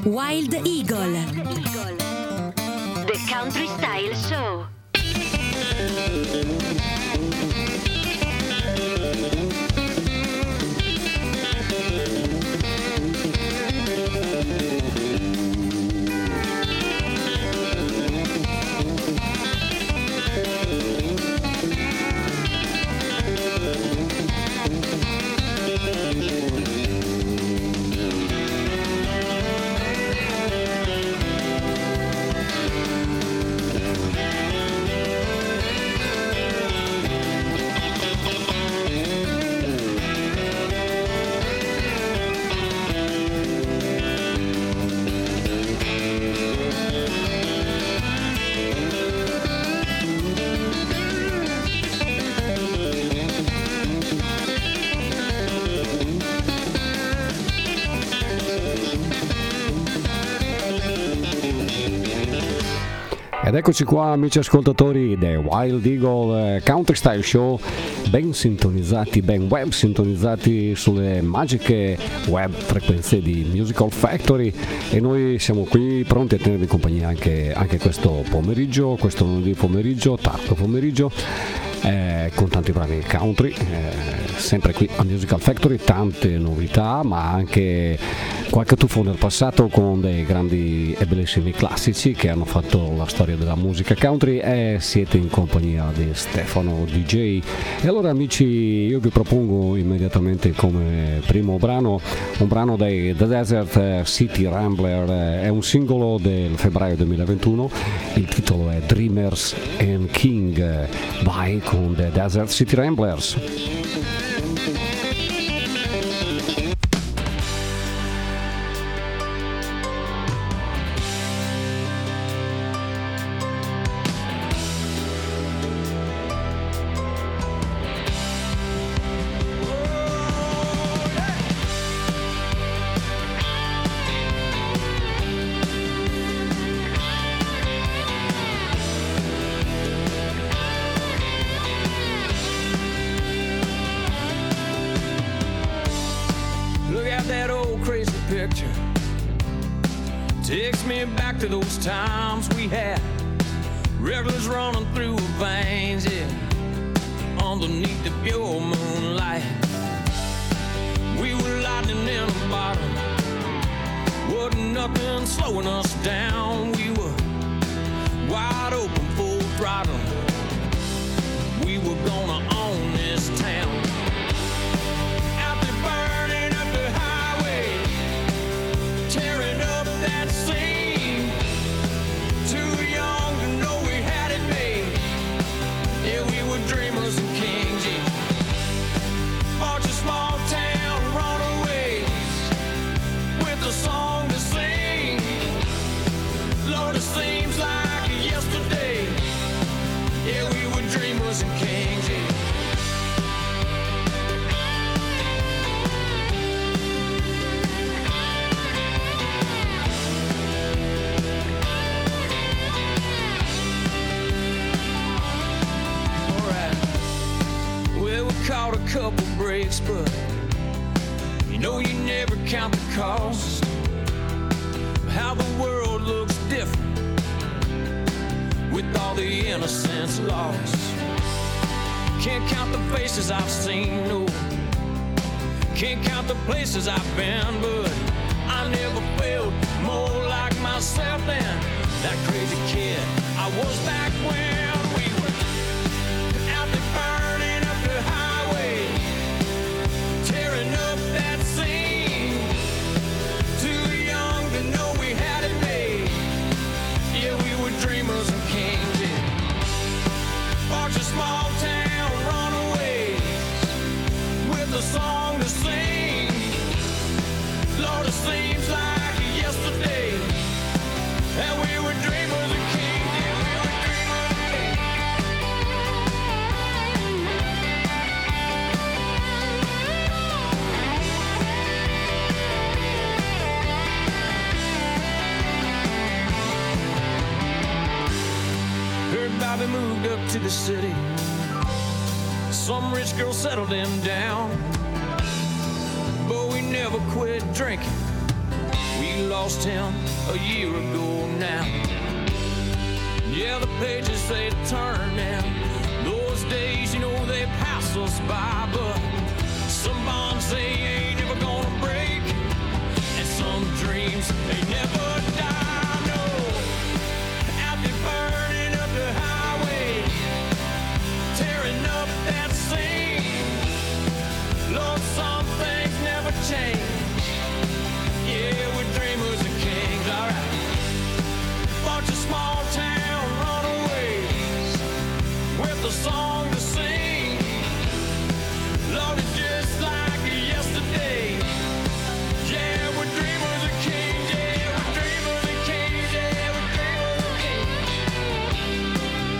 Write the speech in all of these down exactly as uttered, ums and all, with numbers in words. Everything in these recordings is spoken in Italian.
Wild Eagle. The Country Style Show. Ed eccoci qua, amici ascoltatori del Wild Eagle Country Style Show, ben sintonizzati, ben web sintonizzati sulle magiche web frequenze di Musical Factory, e noi siamo qui pronti a tenervi compagnia anche, anche questo pomeriggio, questo lunedì pomeriggio, tardo pomeriggio, eh, con tanti bravi country, eh, sempre qui a Musical Factory, tante novità, ma anche qualche tuffo nel passato con dei grandi e bellissimi classici che hanno fatto la storia della musica country, e siete in compagnia di Stefano D J. E allora, amici, io vi propongo immediatamente come primo brano un brano dei The Desert City Rambler, è un singolo del febbraio duemilaventuno, il titolo è Dreamers and King. Vai con The Desert City Ramblers. Takes me back to those times we had, regulars running through our veins, yeah, underneath the pure moonlight. We were lightning in a bottle, wasn't nothing slowing us down. We were wide open, full throttle. We were gonna own this town. Out there burning up the highway, tearing up that scene. Too young to know we had it made. Yeah, we were dreamers and kings. Yeah. Bunch of small town runaways with a song to sing. Lord, it seems like yesterday. Yeah, we were dreamers and kings. Yeah. Caught a couple breaks, but you know you never count the cost. How the world looks different with all the innocence lost. Can't count the faces I've seen, no. Can't count the places I've been, but I never felt more like myself than that crazy kid I was back when we were out there burning up the highway, tearing up that scene. Too young to know we had it made. Yeah, we were dreamers and kings. Yeah. Bunch of small town runaways with a song to sing. Lord, it seems like yesterday that we were dreamers and kings. Yeah, we were dreamers and kings. Heard Bobby moved up to the city. Some rich girl settled him down. But we never quit drinking. We lost him a year ago now. Yeah, the pages say to turn and those days, you know, they pass us by, but some bonds they ain't ever gonna break, and some dreams they never die. No, out there burning up the highway, tearing up that scene. Lord, some things never change. Yeah, we're dreamers of kings, alright. Bunch of small town runaways with a song to sing. Lord, it's just like yesterday. Yeah, we're dreamers of kings. Yeah, we're dreamers of kings. Yeah, we're dreamers of kings.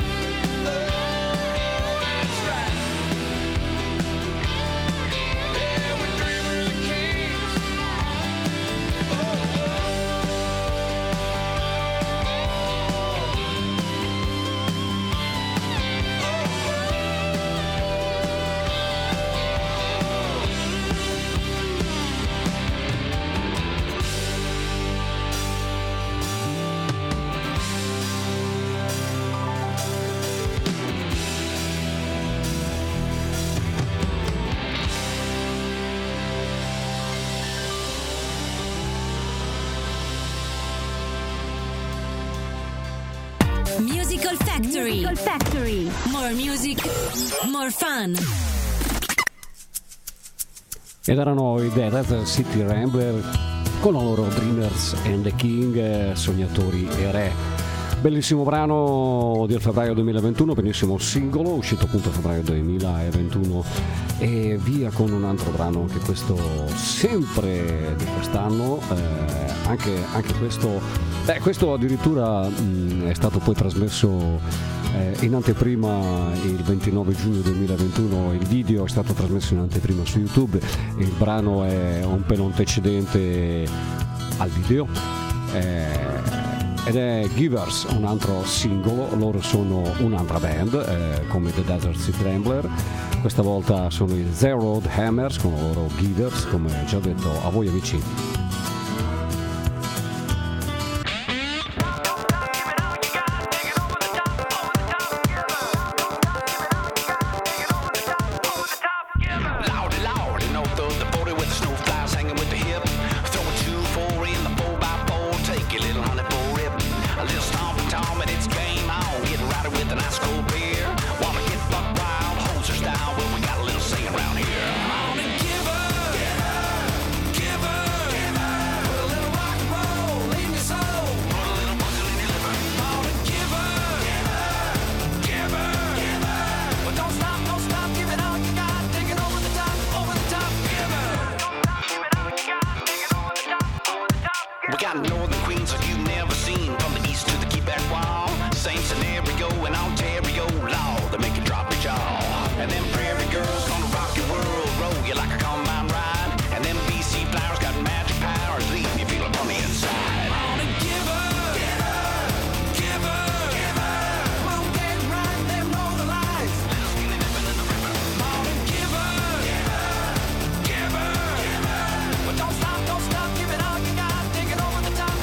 Oh, that's right. Yeah, we're dreamers of kings. Oh, oh. Musical Factory. Musical Factory. More music, more fun. Ed erano i The Desert City Rambler con la loro Dreamers and the King, sognatori e re. Bellissimo brano del febbraio duemilaventuno, benissimo singolo, uscito appunto a febbraio duemilaventuno. E via con un altro brano, anche questo sempre di quest'anno, eh, anche, anche questo, beh, questo addirittura mh, è stato poi trasmesso eh, in anteprima il ventinove giugno duemilaventuno, il video è stato trasmesso in anteprima su YouTube, il brano è un pelo antecedente al video. Eh, ed è Givers, un altro singolo. Loro sono un'altra band eh, come The Desert City Rambler, questa volta sono i Zeroed Hammers con la loro Givers, come già detto. A voi amici. Don't stop, don't stop, give it all you got, take it over the top.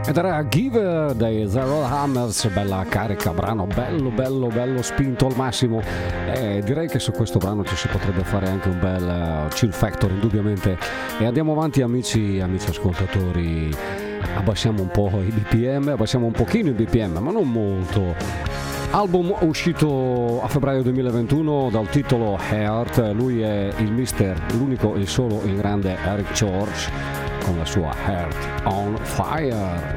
Ed era Giver dei Zero Hammers, bella carica, brano bello bello bello spinto al massimo, e direi che su questo brano ci si potrebbe fare anche un bel chill factor indubbiamente. E andiamo avanti amici amici ascoltatori, abbassiamo un po' i B P M, abbassiamo un pochino i B P M ma non molto. Album uscito a febbraio duemilaventuno dal titolo Heart, lui è il mister, l'unico e il solo il grande Eric Church con la sua Heart on Fire.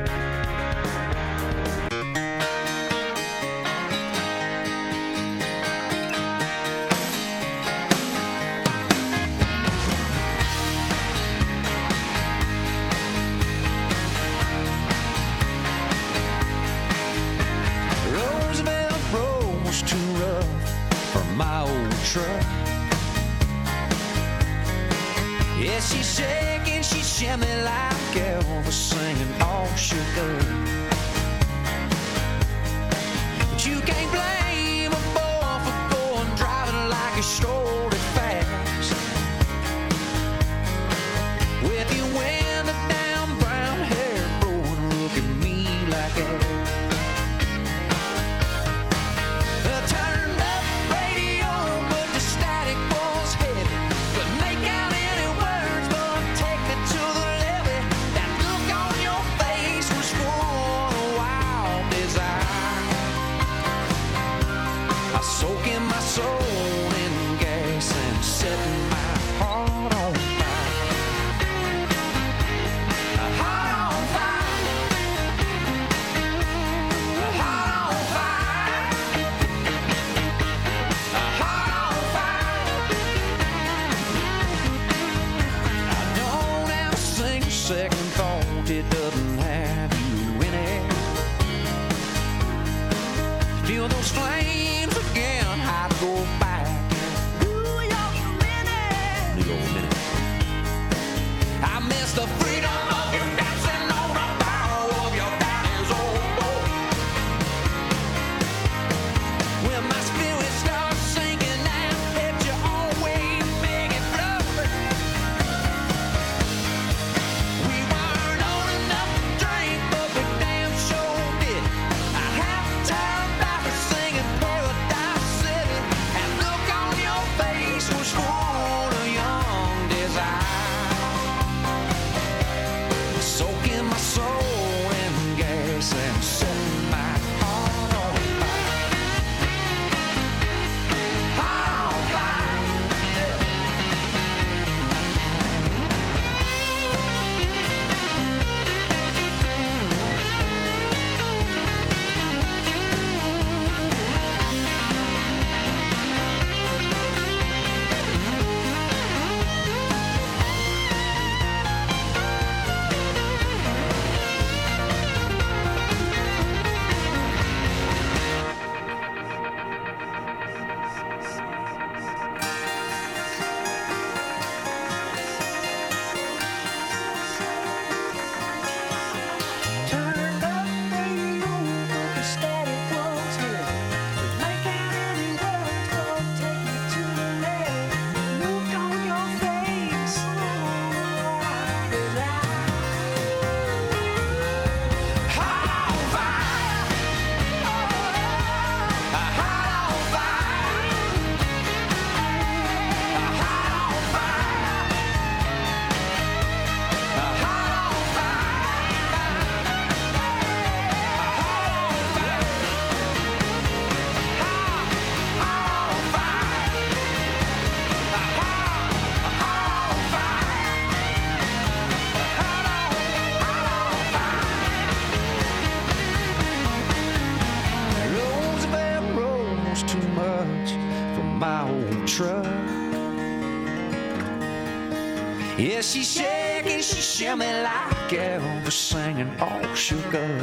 Yeah, she's shaking, she's shimming like Elvis singing, oh sugar,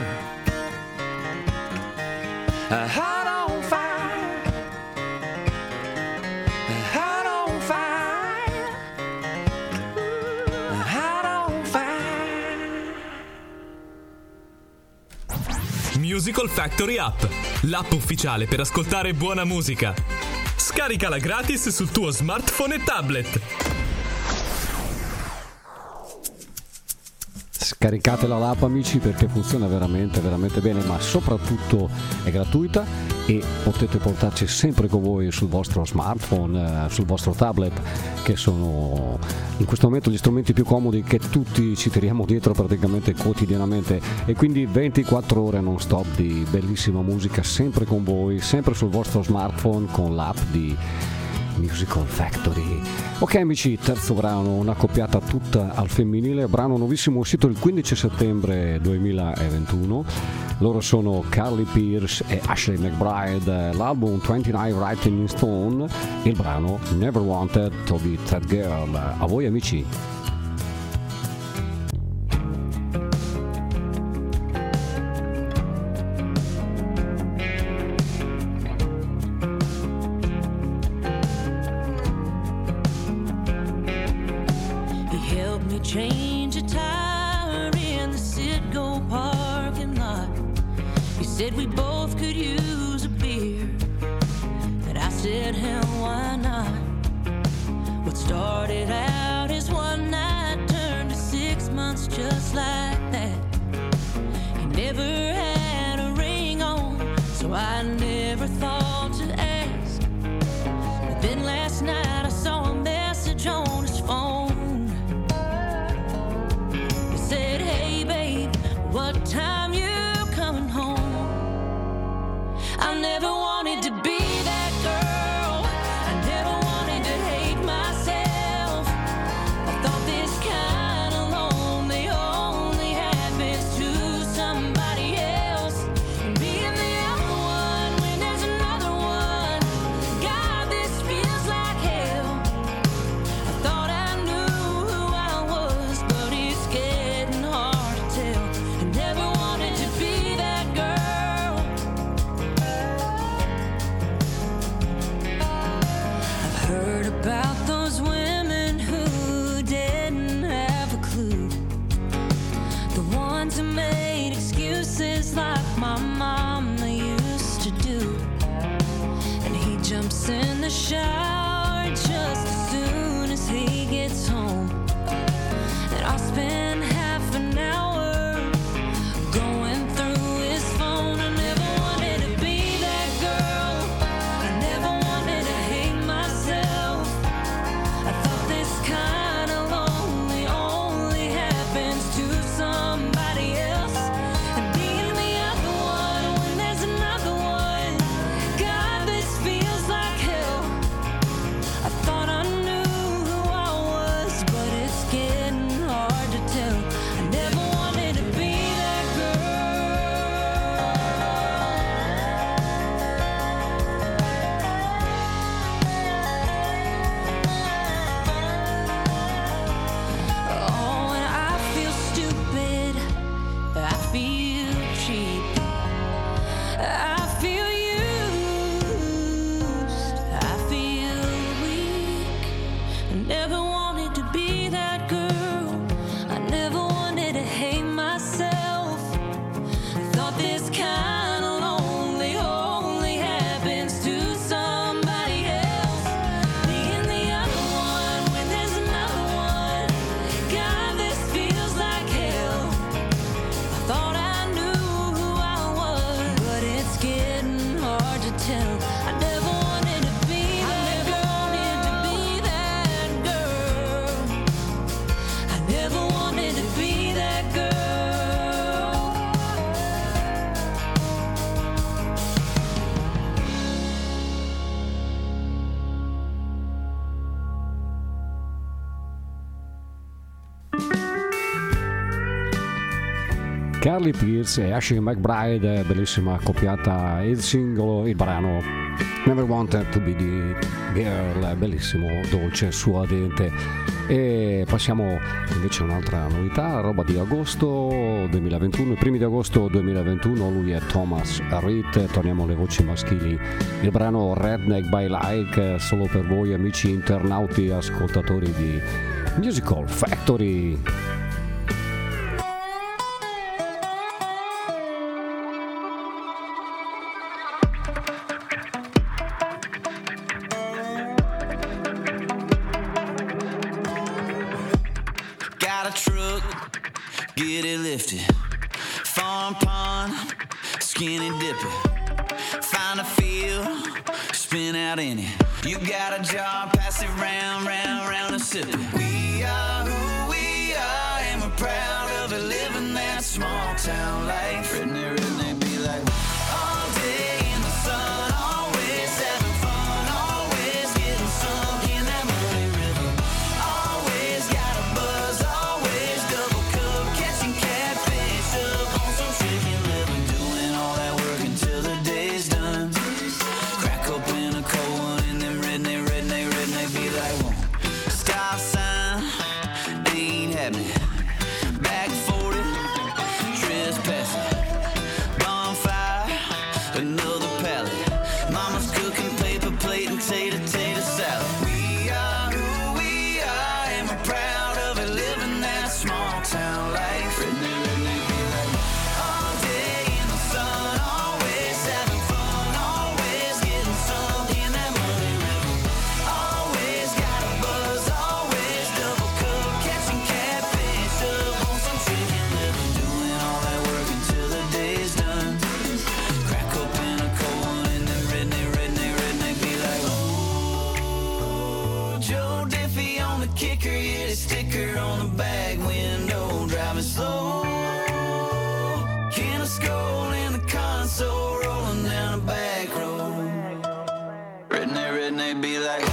a heart on fire, a heart on fire, a heart on fire. Musical Factory App, l'app ufficiale per ascoltare buona musica. Scaricala gratis sul tuo smartphone e tablet. scaricate la l'app amici, perché funziona veramente veramente bene, ma soprattutto è gratuita e potete portarci sempre con voi sul vostro smartphone, eh, sul vostro tablet, che sono in questo momento gli strumenti più comodi che tutti ci tiriamo dietro praticamente quotidianamente, e quindi ventiquattro ore non stop di bellissima musica sempre con voi, sempre sul vostro smartphone con l'app di Musical Factory. Ok amici, terzo brano, una coppiata tutta al femminile, brano nuovissimo uscito il quindici settembre duemilaventuno. Loro sono Carly Pearce e Ashley McBride, l'album ventinove Writing in Stone, il brano Never Wanted to Be That Girl. A voi amici. Change a tire in the Citgo parking lot. He said we both could use a beer, and I said, hell, why not? What started out as one night turned to six months just like that. He never had a ring on, so I never thought to ask. But then last night I saw a message on his phone. Said, hey babe, what time you coming home? I never wanted to be that girl, I never wanted to hate myself. I thought this kind of lonely only happens to somebody else. And being the other one when there's another one, God, this feels like hell. I thought I knew who I was, but it's getting hard to tell. I never wanted to be that girl. I've heard about those women who didn't have a clue, the ones who made excuses like my mama used to do. And he jumps in the shower just as soon as he gets home, and I'll spend half an hour going through his phone. I never wanted to be that girl, I never wanted to hate myself. I thought this kind of lonely only happens to somebody else. And being the other one when there's another one, God, this feels like hell. I thought I knew who I was, but it's getting hard to tell. I never wanted to be that girl. Oh, and I feel stupid, I feel cheap, I feel used, I feel weak. I never wanted to be that girl, I never wanted to hate myself. I thought this kind of lonely only happens to somebody else. Being the other one when there's another one, God, this feels like hell. I thought I knew who I was, but it's getting hard to tell. I never wanted to be that girl. I never wanted to be that girl. Carly Pearce e Ashley McBride, bellissima accoppiata, il singolo, il brano Never Wanted to Be the Girl, bellissimo, dolce, suadente. E passiamo invece a un'altra novità, roba di agosto duemilaventuno, i primi di agosto duemilaventuno, lui è Thomas Reed, torniamo alle voci maschili, il brano Redneck by Like, solo per voi amici internauti, ascoltatori di Musical Factory. Got a truck, get it lifted. Farm pond, skinny dipping. Find a field, spin out in it. You got a job, pass it round, round, round and sip it. We are who we are, and we're proud of it, living that small town life. Redneck, redneck, be like all day in the sun, always having fun, always getting sunk in that muddy river. Always got a buzz, always double cup, catching catfish up on some chicken liver. Doing all that work until the day's done. Crack open a cold one and then redneck, redneck, redneck be like, whoa. Stop sign, ain't happening. Back forty, trespassing. Bonfire, another pallet. Mama's cooking paper plate and tater, tater salad. We are who we are, and we're proud of it, living that small town life. Redneck, redneck, be like, all day in the sun, always having fun, always getting sunk in that muddy river. Always got a buzz, always double cup, catching catfish up on some chicken liver. Doing all that work until the day's done. Crack open a cold one and then redneck, redneck, redneck be like, oh, Joe Diffie on the kicker, yeah, the sticker on the back window, driving slow. Can of skull in the console, rolling down the back road. Redneck, redneck be like,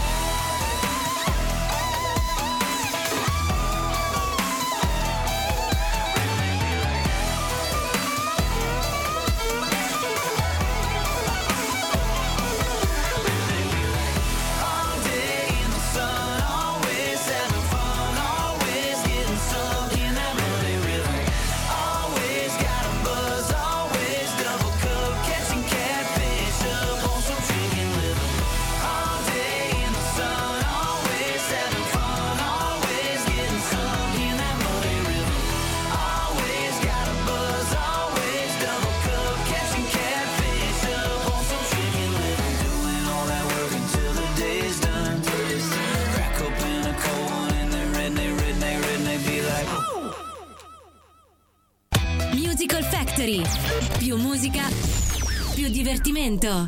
all day in the sun, always having fun, always getting sunk in that muddy river. Always got a buzz, always double cup, catching catfish up on some chicken liver. All day in the sun, always having fun, always getting sunk in that muddy river. Always got a buzz, always double cup, catching catfish up on some chicken liver. Doing all that work until the day's done. Crack open a cold one and then redneck, redneck, redneck be like, Musical Factory. Più musica, più divertimento.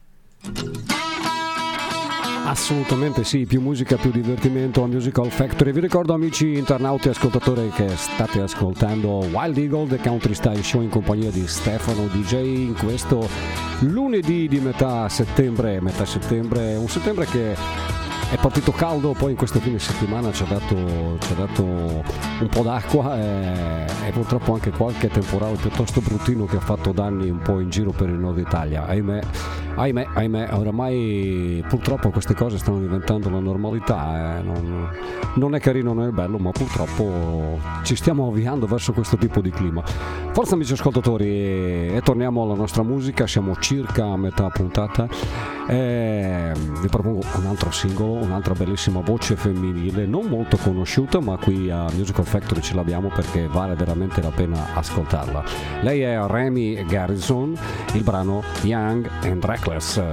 Assolutamente sì, più musica, più divertimento a Musical Factory. Vi ricordo, amici internauti e ascoltatori, che state ascoltando Wild Eagle, The Country Style Show, in compagnia di Stefano D J in questo lunedì di metà settembre. Metà settembre, un settembre che è partito caldo, poi in questo fine settimana ci ha dato, ci ha dato un po' d'acqua e, e purtroppo anche qualche temporale piuttosto bruttino che ha fatto danni un po' in giro per il nord Italia. Ahimè, ahimè, ahimè, oramai purtroppo queste cose stanno diventando la normalità. Eh. Non, non è carino, non è bello, ma purtroppo ci stiamo avviando verso questo tipo di clima. Forza, amici ascoltatori, e, e torniamo alla nostra musica. Siamo circa a metà puntata. E vi propongo un altro singolo, un'altra bellissima voce femminile, non molto conosciuta, ma qui a Musical Factory ce l'abbiamo perché vale veramente la pena ascoltarla. Lei è Remy Garrison, il brano Young and Reckless.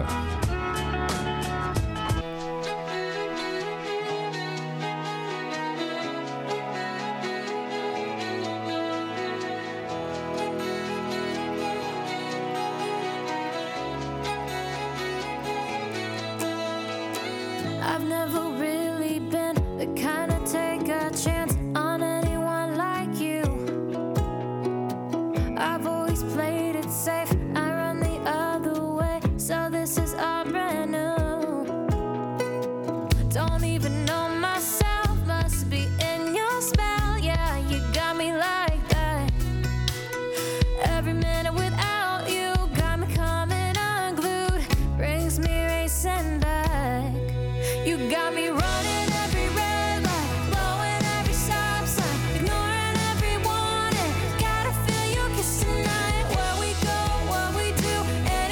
I've never really been the kind to take a chance on anyone like you. I've always played it safe, I run the other way, so this is all brand new. Don't even know myself, must be in your spell, yeah, you got me like that. Every minute without you got me coming unglued, brings me racing back. You got me running every red light, blowing every stop sign, ignoring every warning. Gotta feel your kiss tonight. Where we go, what we do,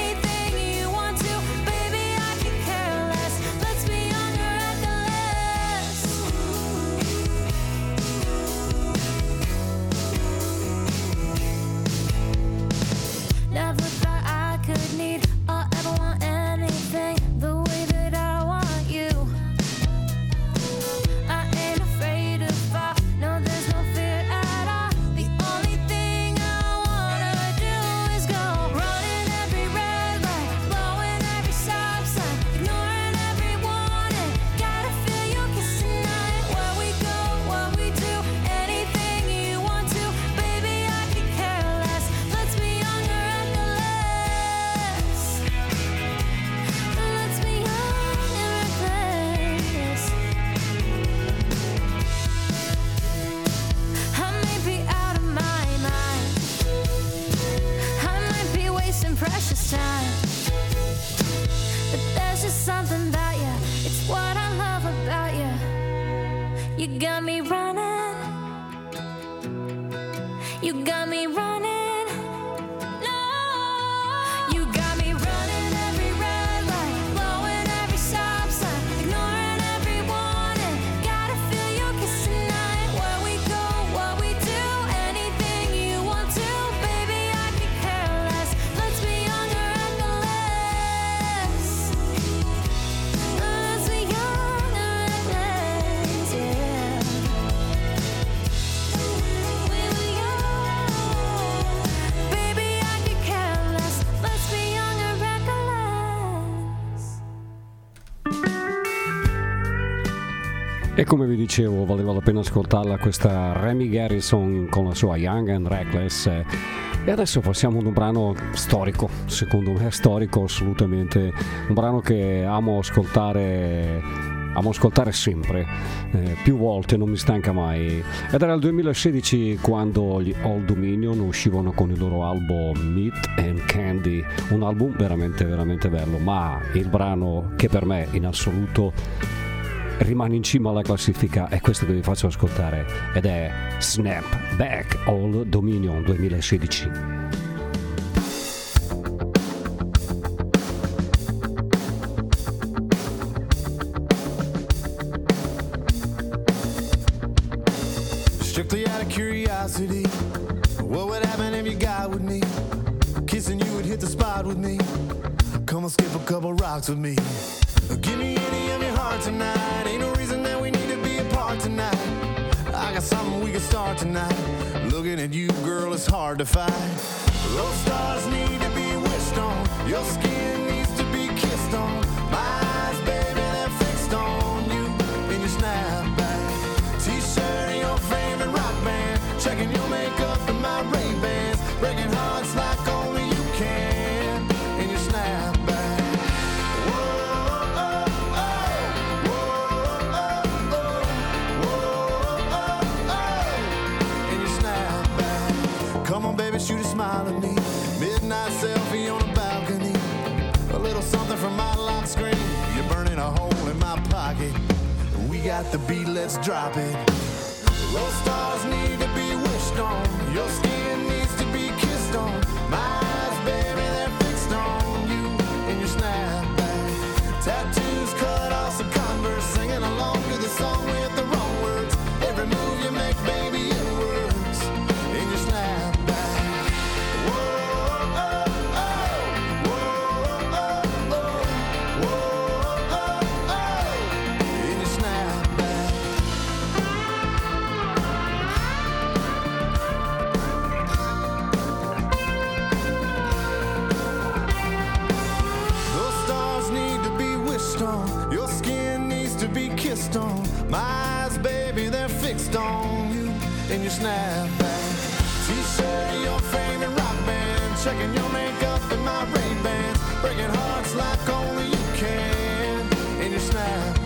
anything you want to. Baby, I could care less. Let's be young and reckless. You got me running. You got me running. No, you got me running every red light, blowing every stop sign, ignoring every warning. Gotta feel your kiss tonight. Where we go, what we do, anything you want to, baby. I could care less. Let's be young and reckless. Let's be young and reckless, yeah. We were young, baby. I could care less. Let's be young and reckless. E come vi dicevo, valeva la pena ascoltarla questa Remy Garrison con la sua Young and Reckless. E adesso passiamo ad un brano storico, secondo me storico assolutamente, un brano che amo ascoltare, amo ascoltare sempre, eh, più volte, non mi stanca mai. Ed era il duemilasedici quando gli Old Dominion uscivano con il loro album Meat and Candy, un album veramente veramente bello, ma il brano che per me in assoluto rimane in cima alla classifica è questo che vi faccio ascoltare, ed è Snap Back Old Dominion duemilasedici. Strictly out of curiosity, what would happen if you got with me? Kissing you would hit the spot with me. Come and skip a couple rocks with me. Give me any of your heart tonight. Ain't no reason that we need to be apart tonight. I got something we can start tonight. Looking at you, girl, it's hard to find. Those stars need to be wished on. Your skin needs to be kissed on. My eyes, baby, they're fixed on you in your snapback. T-shirt and your favorite rock band. Checking your makeup and my Ray-Bans. Breaking hearts like only you can in your snapback. Shoot a smile at me. Midnight selfie on a balcony. A little something from my lock screen. You're burning a hole in my pocket. We got the beat, let's drop it. Those stars need to be wished on. Your skin needs to be kissed on. My eyes, baby, they're fixed on you in your snapback. Tattoos cut off some Converse. Singing along to the song with the wrong words. Every move you make, baby, it works in your snapback. Your skin needs to be kissed on. My eyes, baby, they're fixed on you in your snapback. T-shirt and your favorite rock band. Checking your makeup and my Ray-Bans. Breaking hearts like only you can in your snapback.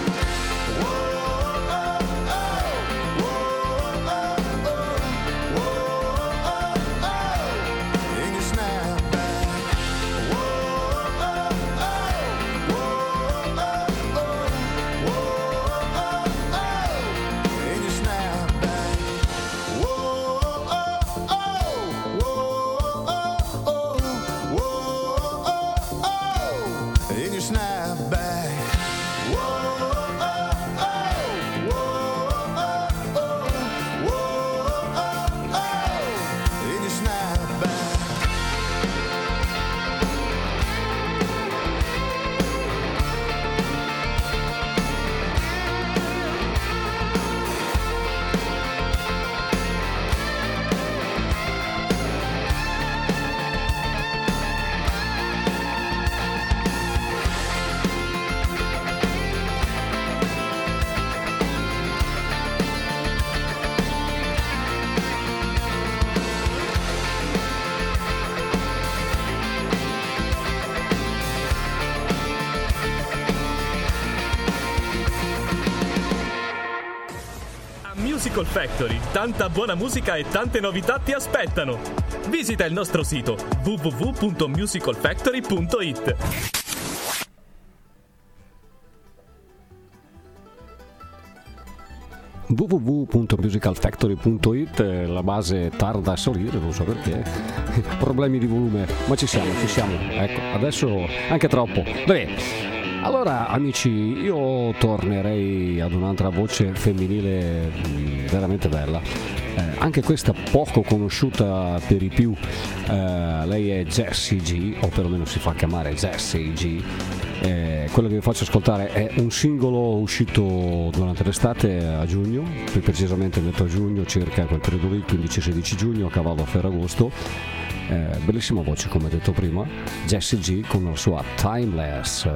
Musical Factory, tanta buona musica e tante novità ti aspettano. Visita il nostro sito w w w punto musical factory punto i t. w w w punto musical factory punto i t. La base tarda a salire, non so perché, problemi di volume, ma ci siamo, ci siamo, ecco, adesso anche troppo. Bene. Allora amici, io tornerei ad un'altra voce femminile veramente bella, eh, anche questa poco conosciuta per i più. Eh, lei è Jessie G, o perlomeno si fa chiamare Jessie G. Eh, quello che vi faccio ascoltare è un singolo uscito durante l'estate a giugno, più precisamente metà giugno, circa quel periodo lì, quindici sedici giugno, a cavallo a Ferragosto. Eh, bellissima voce, come detto prima, Jessie G con la sua Timeless.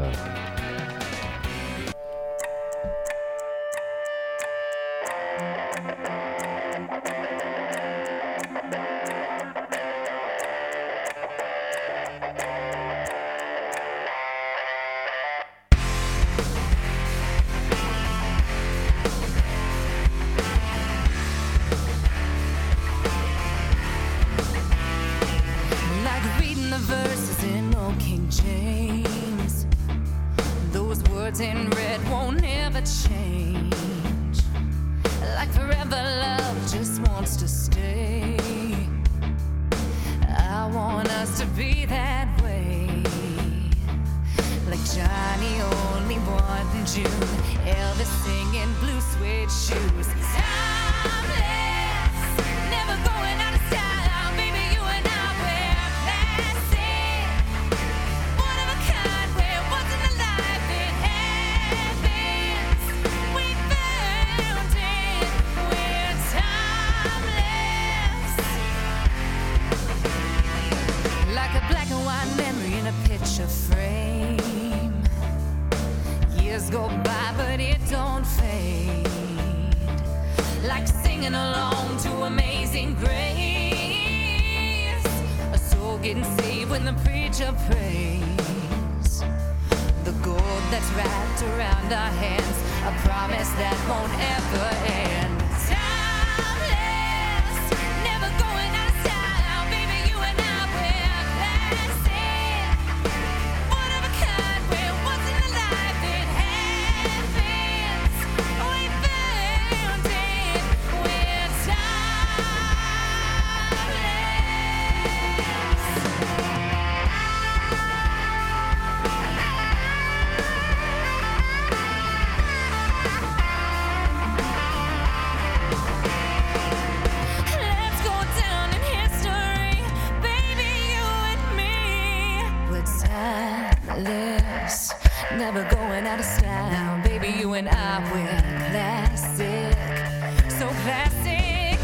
Never going out of style, baby. You and I, we're classic, so classic,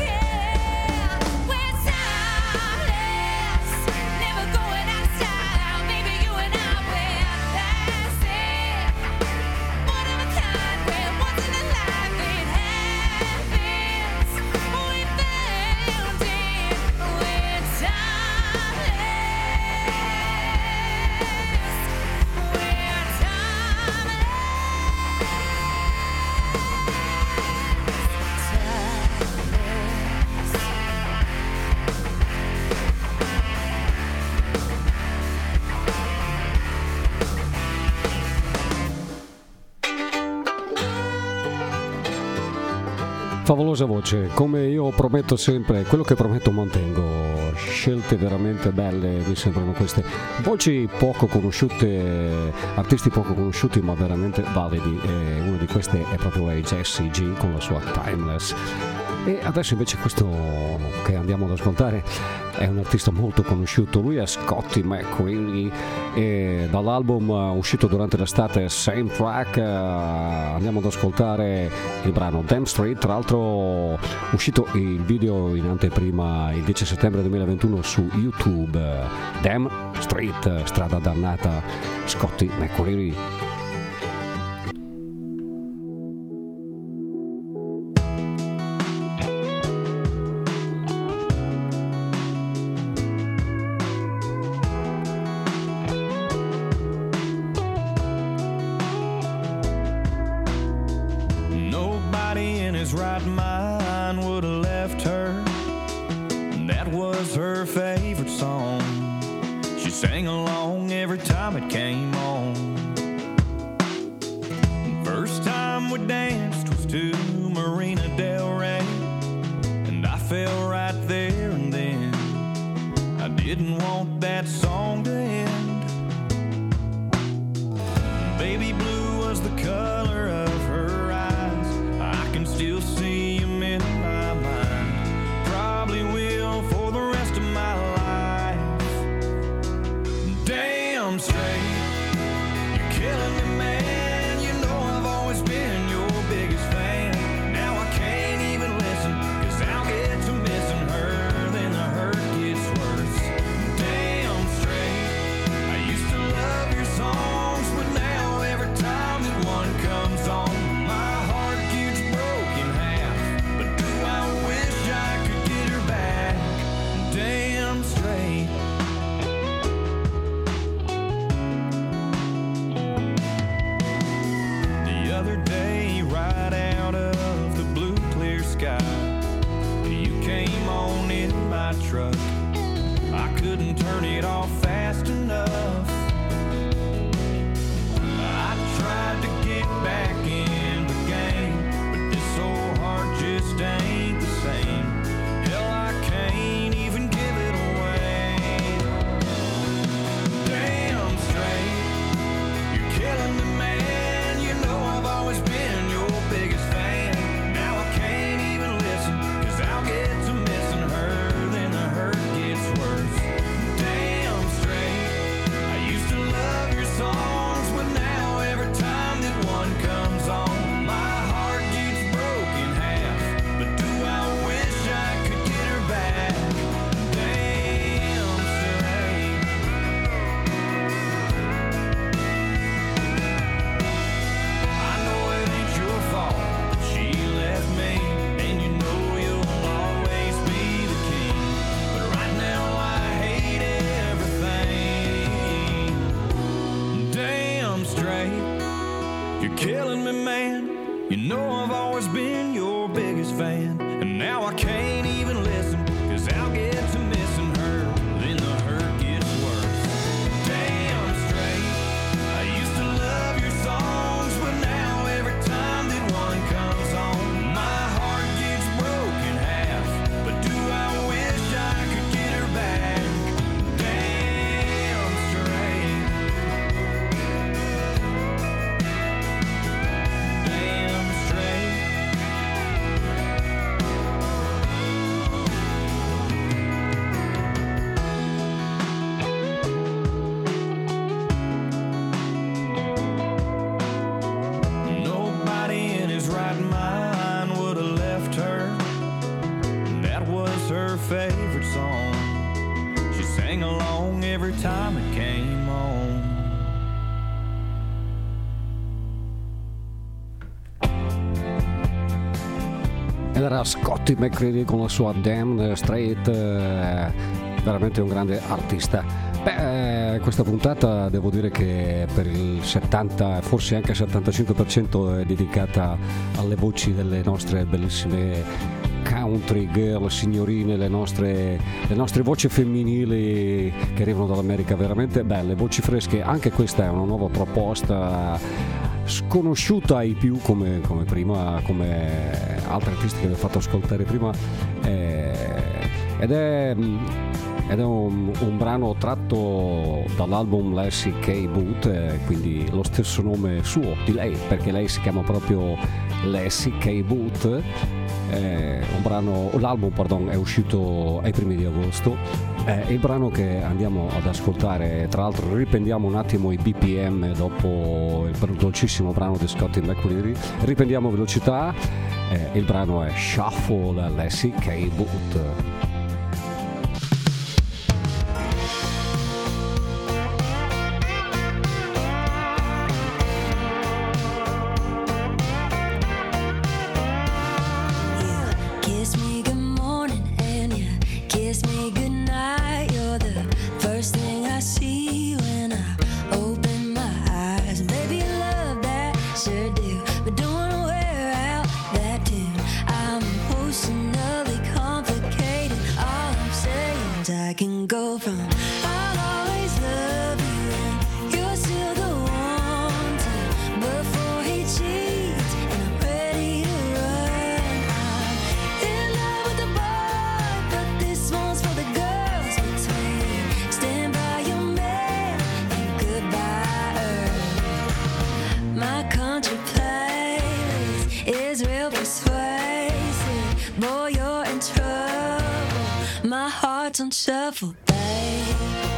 yeah. We're timeless, never going out of style, baby. You and I, we're classic, one of a kind, we're once in a life. It happens, we found it. We're timeless. Favolosa voce, come io prometto sempre, quello che prometto mantengo. Scelte veramente belle mi sembrano queste, voci poco conosciute, artisti poco conosciuti ma veramente validi, e una di queste è proprio lei, Jessie G, con la sua Timeless. E adesso invece questo che andiamo ad ascoltare è un artista molto conosciuto, lui è Scotty McCreery, e dall'album uscito durante l'estate Same Track andiamo ad ascoltare il brano Damn Street, tra l'altro uscito il video in anteprima il dieci settembre duemilaventuno su YouTube. Damn Street, strada dannata, Scotty McCreery. First time we danced was to Marina Del Rey, and I fell right there and then. I didn't want that song to end. Baby blue was the color of her eyes. I can still see them in my mind. Probably will for the rest of my life. Damn straight, you're killing me, man. You know I've always been your biggest fan. Now I can't even listen, cause I'll get to missing her, then the hurt gets worse. Damn straight, I used to love your songs, but now every time that one comes on, my heart gets broken half. But do I wish I could get her back? Damn straight. The other day, right out of the blue clear sky, you came on in my truck. I couldn't turn it off fast enough. I tried to get back in the game, but this old heart just ain't the same. Hell, I can't even give it away. Damn straight, you're killing me, man. You know I've always been your biggest fan. Now I can't even listen, cause I'll get to missing her, then the hurt gets worse. Damn straight, I used to love your songs, but now every time that one comes on, my heart gets broken half. But do I wish I could get her back? Damn straight. I know it ain't your fault that she left me, and you know you'll always be the king. But right now I hate everything. Damn straight, you're killing me, man. You know I've always been your biggest fan, and now I can't even listen, cause I'll get to missing her, then the hurt gets worse. Damn straight, I used to love your songs, but now every time that one comes on, my heart gets broken half. But do I wish I could get her back? Damn straight. Damn straight. Nobody in his right mind would have left her. That was her favorite song. She sang along every time it came on. Ed era Scotty McCreery con la sua Damn Straight, eh, veramente un grande artista. Beh, eh, questa puntata devo dire che per il settanta, forse anche il settantacinque per cento è dedicata alle voci delle nostre bellissime country girl, signorine, le nostre, le nostre voci femminili che arrivano dall'America, veramente belle, voci fresche. Anche questa è una nuova proposta sconosciuta ai più come, come prima, come altri artisti che vi ho fatto ascoltare prima, eh, ed è ed è un, un brano tratto dall'album Lassie K. Booth, eh, quindi lo stesso nome suo di lei, perché lei si chiama proprio Lassie K. Booth. Eh, un brano, l'album pardon, è uscito ai primi di agosto. Eh, il brano che andiamo ad ascoltare, tra l'altro riprendiamo un attimo i B P M dopo il dolcissimo brano di Scotty McCreery, riprendiamo velocità, eh, il brano è Shuffle Lassie K. Booth. Emotionally complicated. persuasive. Boy, you're in trouble. My heart's on shuffle, babe.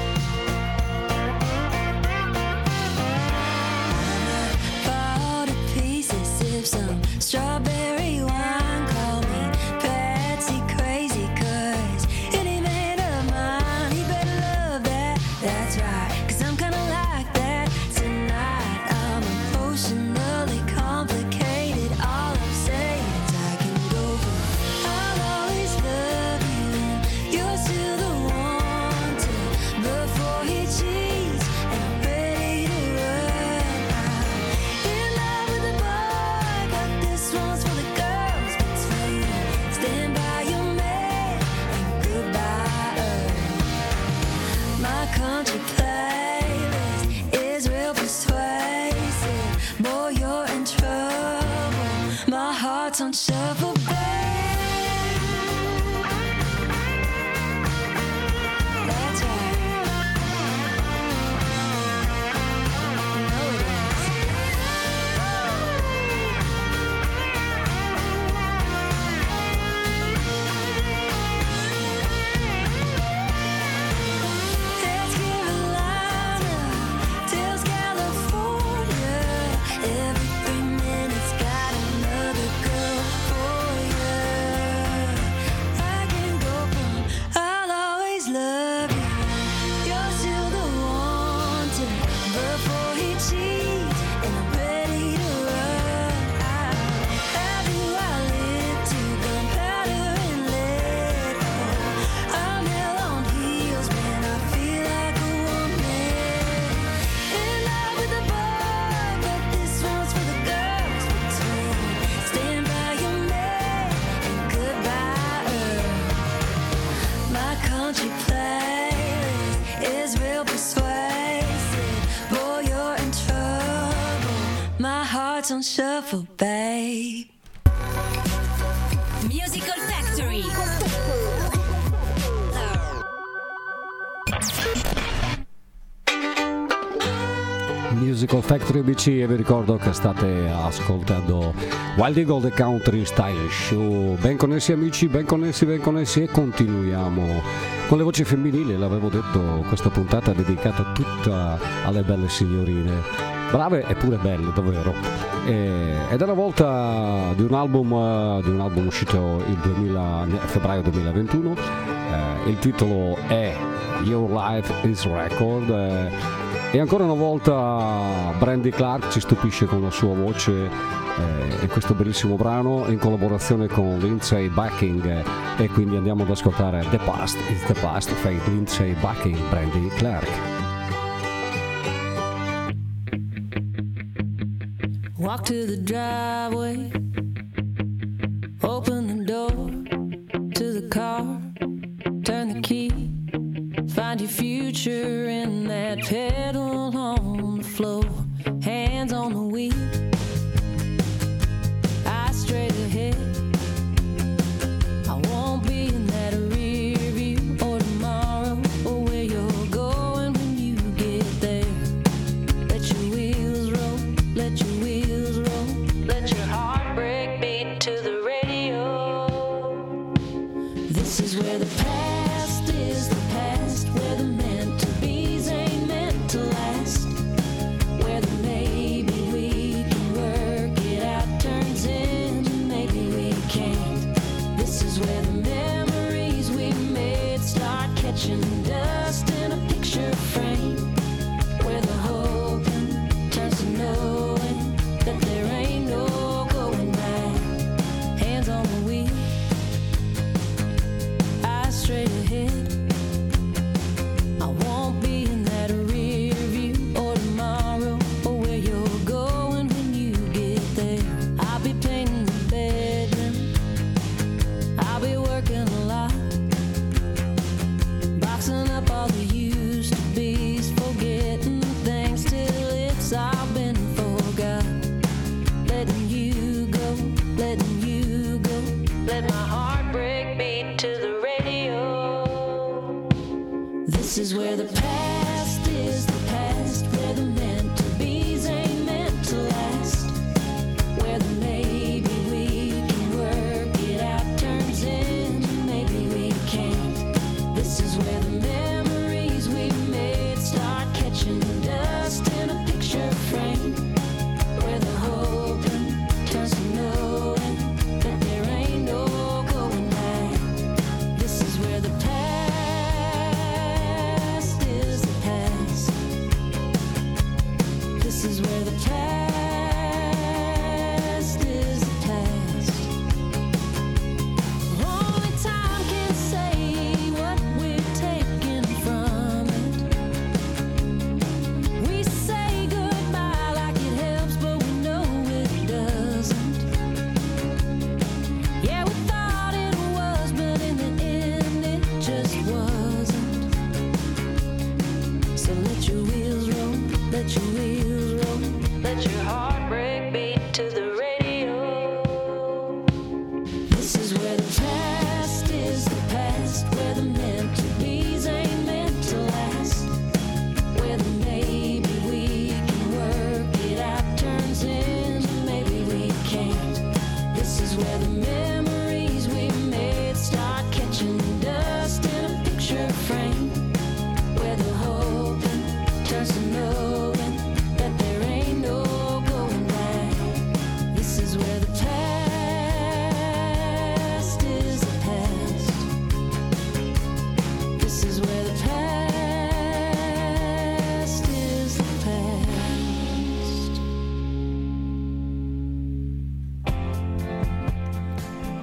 Fall to pieces, sip some strawberry wine. Call me Patsy crazy, cause any man of mine, he better love that. That's right, cause I'm kinda like that. Tonight I'm emotionally complicated. All I'm saying is I can go for. I'll always love you and you're still the one to. Before he cheats and I'm ready to run. I'm in love with a boy, but this one's for the girls between. Stand by your man and goodbye Earth. My country playlist is real persuasive. Boy, you're in trouble. My heart's on shuffle, babe. That's right. You know it is. There's Carolina, there's California. Every three minutes got another girl for you. I can go from I'll always love you. You're still the one to. Before he cheats and I'm ready to run. I'll have you, I live to gunpowder and lead. Oh, I'm hell on heels when I feel like a woman. In love with a boy, but this one's for the girls between. Stand by your man and goodbye Earth. My country playlist is real persuasive. Boy, you're in trouble. My heart's on shuffle, babe. Musical Factory. Musical Factory B C e vi ricordo che state ascoltando Wild Eagle The Country Style Show. Ben connessi amici, ben connessi, ben connessi e continuiamo con le voci femminili. L'avevo detto, questa puntata è dedicata tutta alle belle signorine, brave e pure belle, davvero. E, ed è la volta di un album, uh, di un album uscito il duemila, febbraio duemilaventuno. Eh, il titolo è Your Life is Record. Eh, E ancora una volta Brandy Clark ci stupisce con la sua voce eh, in questo bellissimo brano in collaborazione con Lindsey Buckingham, eh, e quindi andiamo ad ascoltare The Past is the Past, fai Lindsey Buckingham, Brandy Clark. Walk to the driveway, open the door to the car, turn the key, find your future in that pedal on the floor, hands on the wheel, eyes straight ahead. I won't be in that rear view or tomorrow or where you're going when you get there. Let your wheels roll, let your wheels roll, let your heart break beat to the radio. This is where the past is the past, where the meant to be's ain't meant to last, where the maybe we can work it out turns into maybe we can't. This is where the memories we made start catching dust in a picture frame, where the hoping turns to knowing that there ain't no going back. Hands on the wheel, eyes straight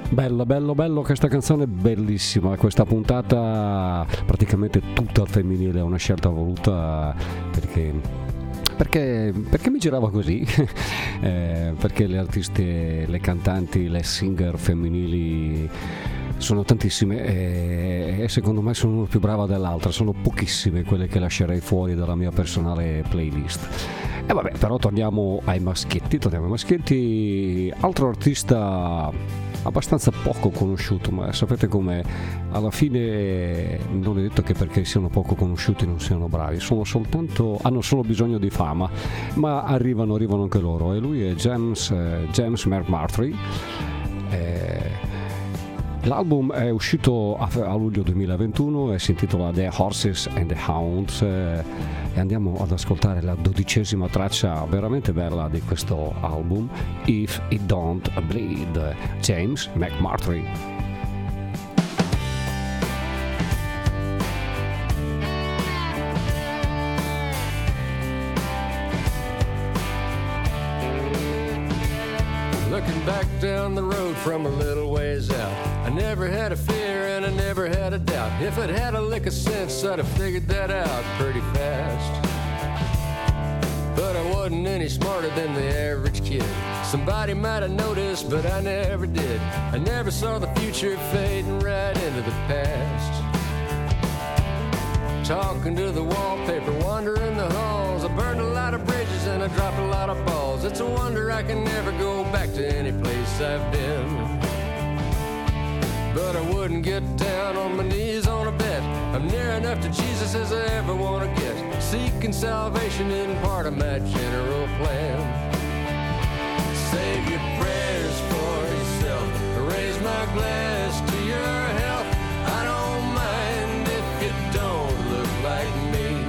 Bello, bello, bello, questa canzone bellissima, questa puntata praticamente tutta al femminile, è una scelta voluta perché, perché, perché mi girava così, eh, perché le artiste, le cantanti, le singer femminili sono tantissime e, e secondo me sono una più brava dell'altra, sono pochissime quelle che lascerei fuori dalla mia personale playlist. E vabbè, però torniamo ai maschietti, torniamo ai maschietti, altro artista abbastanza poco conosciuto, ma sapete com'è, alla fine non è detto che perché siano poco conosciuti non siano bravi, sono soltanto, hanno solo bisogno di fama, ma arrivano, arrivano anche loro, e lui è James, eh, James McMurtry. eh, L'album è uscito a, a luglio duemilaventuno e si intitola The Horses and the Hounds, eh, e andiamo ad ascoltare la dodicesima traccia veramente bella di questo album, If It Don't Bleed, James McMurtry. Looking back down the road from a little ways out, I never had a fear and I never had a doubt. If I'd had a lick of sense, I'd have figured that out pretty fast. But I wasn't any smarter than the average kid. Somebody might have noticed, but I never did. I never saw the future fading right into the past. Talking to the wallpaper, wandering the halls. I burned a lot of bridges and I dropped a lot of balls. It's a wonder I can never go back to any place I've been. But I wouldn't get down on my knees on a bet. I'm near enough to Jesus as I ever want to get. Seeking salvation isn't part of my general plan. Save your prayers for yourself. Raise my glass to your health. I don't mind if you don't look like me.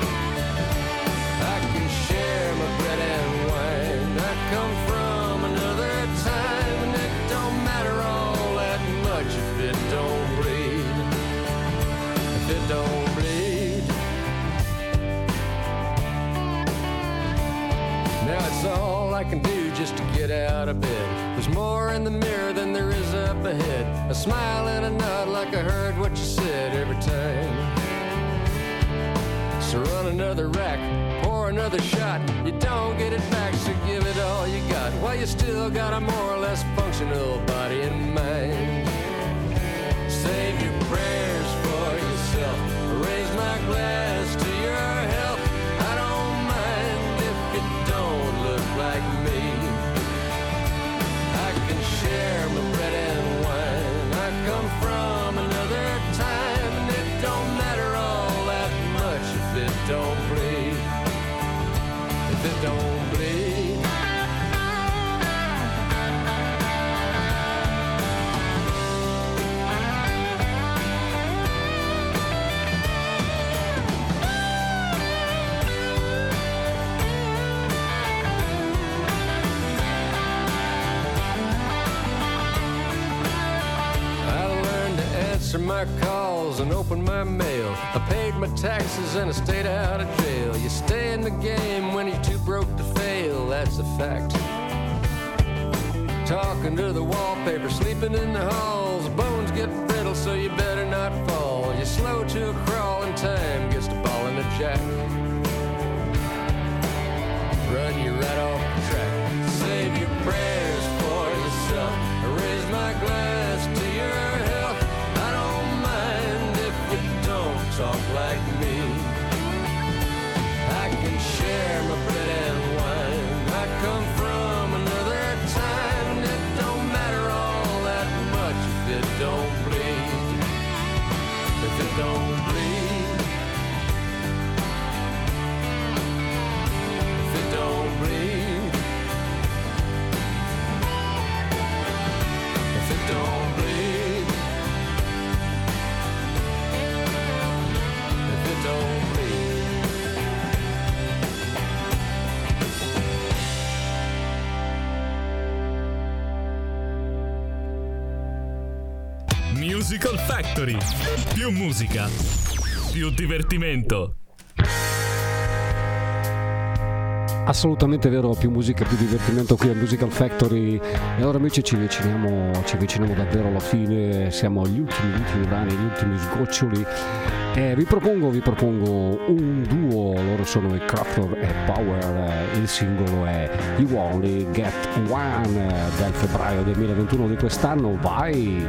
I can share my bread and wine. I come from another time, and it don't matter all that much if it don't bleed. If it don't bleed. Now it's all I can do just to get out of bed. There's more in the mirror than there is up ahead. A smile and a nod like I heard what you said every time. So run another rack, pour another shot. You don't get it back, so give it all you got. While you still got a more or less functional body and mind. Save your prayers for yourself. Raise my glass to your health. I don't mind if you don't look like me. I can share my bread and wine. I come from another time, and it don't matter all that much if it don't bleed. If it don't bleed. Answer my calls and open my mail. I paid my taxes and I stayed out of jail. You stay in the game when you're too broke to fail, that's a fact. Talking to the wallpaper, sleeping in the halls. Bones get brittle, so you better not fall. You're slow to a crawl and time gets to ball in the jack. Run you right off the track. Save your prayers for yourself. Raise my glass to your health. I don't mind if you don't talk like me. I can share my bread and wine. I come from another time, and it don't matter all that much if it don't bleed. If it don't bleed. If it don't bleed. If it don't bleed. If it don't bleed. Musical Factory. Più musica, più divertimento. Assolutamente vero, più musica, più divertimento qui a Musical Factory. E allora amici ci avviciniamo, ci avviciniamo davvero alla fine, siamo agli ultimi, ultimi brani, gli ultimi sgoccioli. E vi propongo, vi propongo un duo, loro sono i Crawford e Power, il singolo è You Only Get One del febbraio duemilaventuno di quest'anno, vai!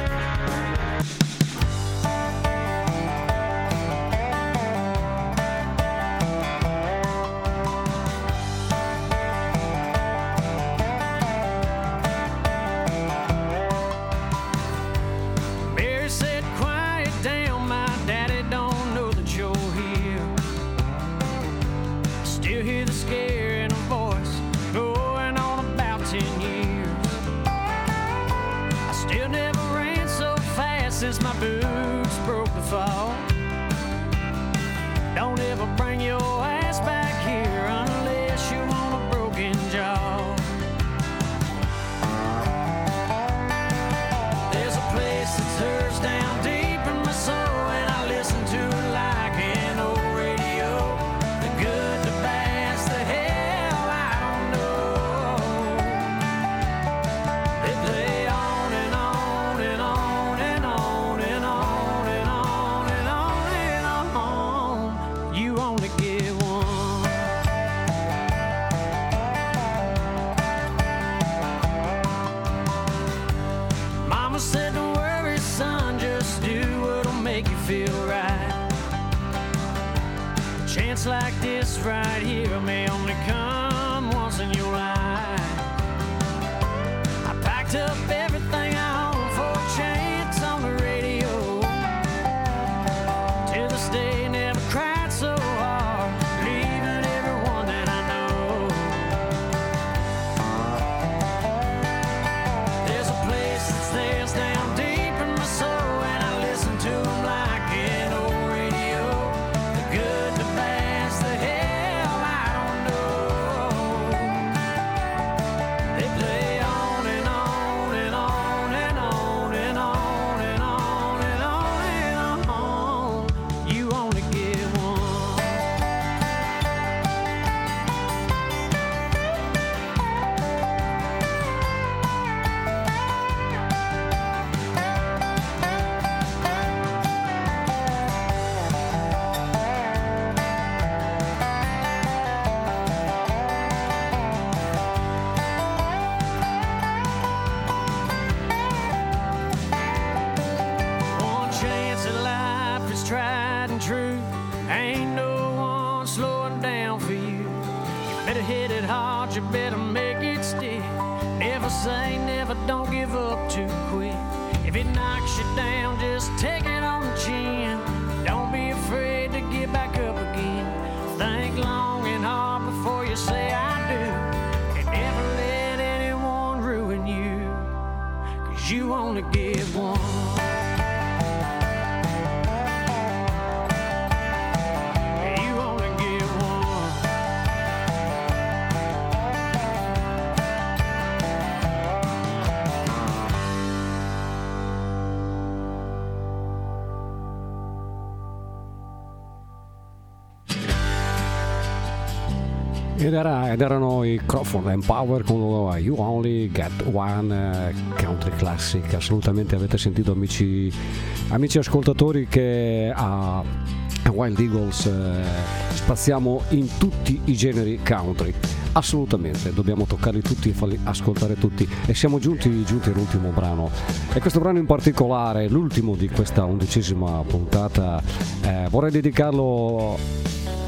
Ed, era, ed erano i Crawford and Power con You Only Get One, country classic. Assolutamente avete sentito, amici, amici ascoltatori, che a, a Wild Eagles eh, spaziamo in tutti i generi country. Assolutamente, dobbiamo toccarli tutti e farli ascoltare tutti. E siamo giunti, giunti all'ultimo brano. E questo brano in particolare, l'ultimo di questa undicesima puntata, eh, vorrei dedicarlo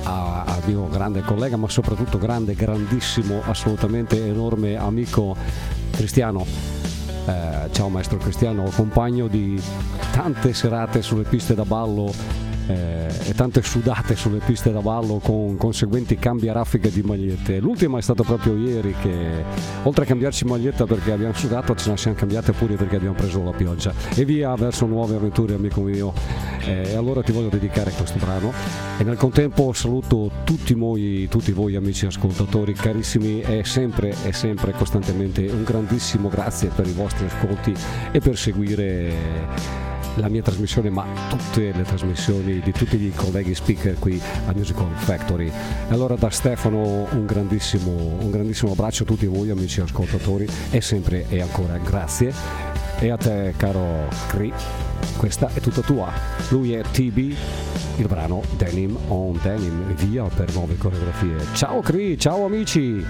al mio grande collega, ma soprattutto grande, grandissimo, assolutamente enorme amico Cristiano. Eh, ciao maestro Cristiano, compagno di tante serate sulle piste da ballo eh, e tante sudate sulle piste da ballo con conseguenti cambiaraffiche di magliette. L'ultima è stata proprio ieri, che oltre a cambiarci maglietta perché abbiamo sudato, ce la siamo cambiate pure perché abbiamo preso la pioggia, e via verso nuove avventure, amico mio. Eh, e allora ti voglio dedicare questo brano, e nel contempo saluto tutti voi, tutti voi amici ascoltatori carissimi, e sempre e sempre costantemente un grandissimo grazie per i vostri ascolti e per seguire la mia trasmissione, ma tutte le trasmissioni di tutti i colleghi speaker qui a Musical Factory. Allora da Stefano un grandissimo, un grandissimo abbraccio a tutti voi amici ascoltatori e sempre e ancora grazie. E a te caro Cree, questa è tutta tua. Lui è T B, il brano Denim on Denim, via per nuove coreografie. Ciao Cree, ciao amici!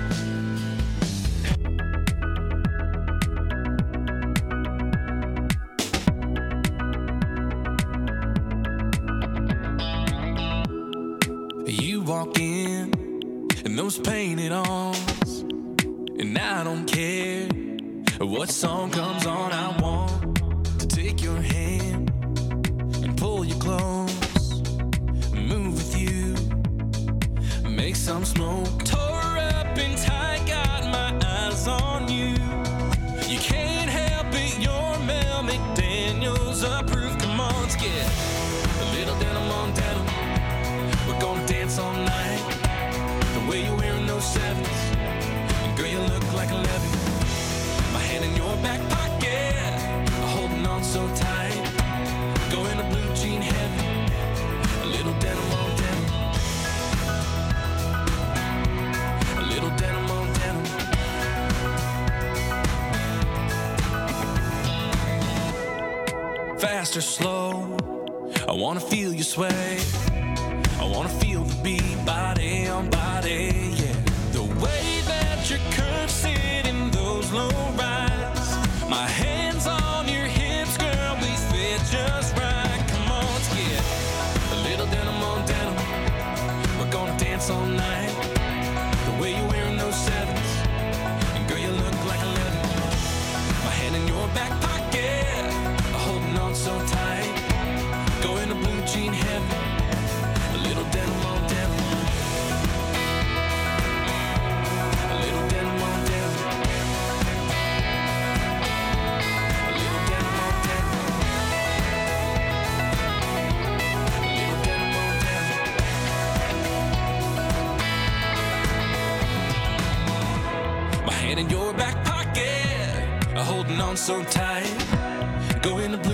Walk in and those painted arms, and I don't care what song comes on. I want to take your hand and pull you close, move with you, make some smoke. Tore up and tight, got my eyes on you. You can't help it, you're Mel McDaniel's approved. Come on, let's get a little denim on denim. We're gonna dance all night, the way you're wearing those sevens, and girl you look like eleven. My hand in your back pocket, holding on so tight, going to blue jean heaven, a little denim on denim, a little denim on denim. Fast or slow, I wanna feel you sway, I wanna feel the beat, body on body, yeah. The way that your curves sit in those low rides, my hands on your hips, girl, we fit just right. Come on, let's get a little denim on denim. We're gonna dance all night, the way you're wearing those sevens, and girl, you look like eleven. My hand in your back pocket, holding on so tight, going to blue jean heaven. Little denim on denim, a little denim on denim, a little denim on denim, a little denim on denim. My hand in your back pocket, holding on so tight, going to blue